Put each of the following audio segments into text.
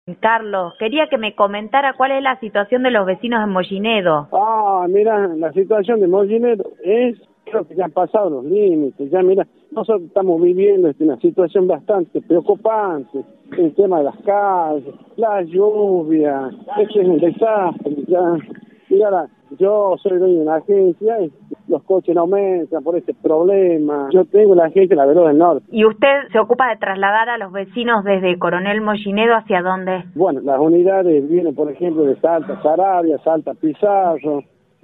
Carlos, quería que me comentara cuál es la situación de los vecinos de Mollinedo. Mira, la situación de Mollinedo creo que ya han pasado los límites. Ya, mira, nosotros estamos viviendo una situación bastante preocupante. El tema de las calles, la lluvia, es un desastre. Ya, mira, yo soy dueño de una agencia y los coches no aumentan por este problema. Yo tengo la agencia La Veloz del Norte. ¿Y usted se ocupa de trasladar a los vecinos desde Coronel Mollinedo hacia dónde? Bueno, las unidades vienen, por ejemplo, de Salta, Saravia, Salta, Pizarro,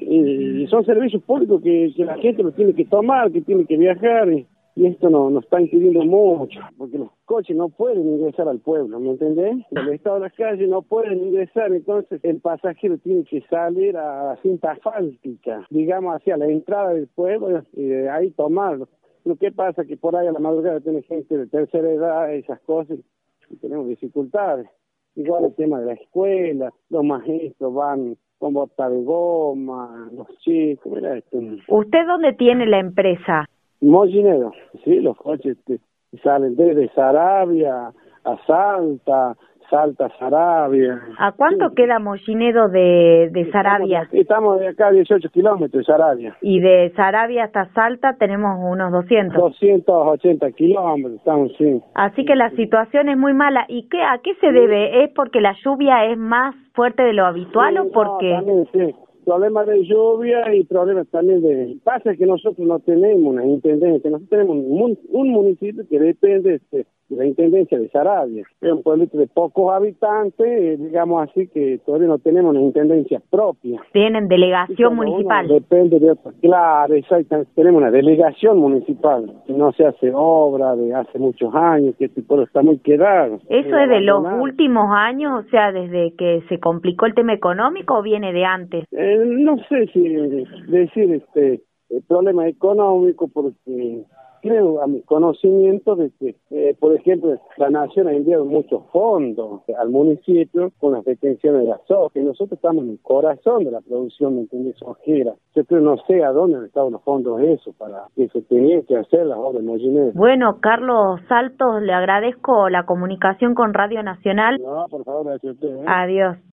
y son servicios públicos que la gente lo tiene que tomar, que tiene que viajar, y esto nos está impidiendo mucho, porque los coches no pueden ingresar al pueblo, ¿me entendés? El estado de las calles no pueden ingresar, entonces el pasajero tiene que salir a la cinta asfáltica, digamos hacia la entrada del pueblo, y de ahí tomarlo. Lo que pasa es que por ahí a la madrugada tiene gente de tercera edad, esas cosas, y tenemos dificultades. Igual el tema de la escuela, los maestros van con bota de goma, los chicos, mira esto. ¿Usted dónde tiene la empresa? Mollinedo, sí, los coches salen desde Saravia a Salta, Salta a Saravia. ¿A cuánto queda Mollinedo de Saravia? Estamos de acá a 18 kilómetros de Saravia. Y de Saravia hasta Salta tenemos unos 200. 280 kilómetros, estamos, sí. Así que la situación es muy mala. ¿Y a qué se debe? ¿Es porque la lluvia es más fuerte de lo habitual o porque...? No, también, sí. Problemas de lluvia y problemas también de... Pasa que nosotros no tenemos una intendencia, nosotros tenemos un municipio que depende de la intendencia de Saravia. Es un pueblito de pocos habitantes, digamos así, que todavía no tenemos una intendencia propia. ¿Tienen delegación municipal? Depende de otro. Claro, exactamente. Tenemos una delegación municipal, que no se hace obra de hace muchos años, que este pueblo está muy quedado. ¿Eso es de los últimos años, o sea, desde que se complicó el tema económico o viene de antes? No sé si decir el problema económico, porque creo a mi conocimiento de que, por ejemplo, la Nación ha enviado muchos fondos al municipio con las detenciones de la soja, y nosotros estamos en el corazón de la producción de sojera. Yo creo, no sé a dónde han estado los fondos eso para que se tenían que hacer las obras de Mollinedo. Bueno, Carlos Saltos, le agradezco la comunicación con Radio Nacional. No, por favor, gracias a usted. Adiós.